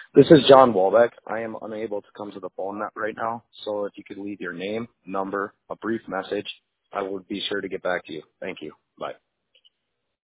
This is John Walbeck. I am unable to come to the phone net right now, so if you could leave your name, number, a brief message, I will be sure to get back to you. Thank you. Bye.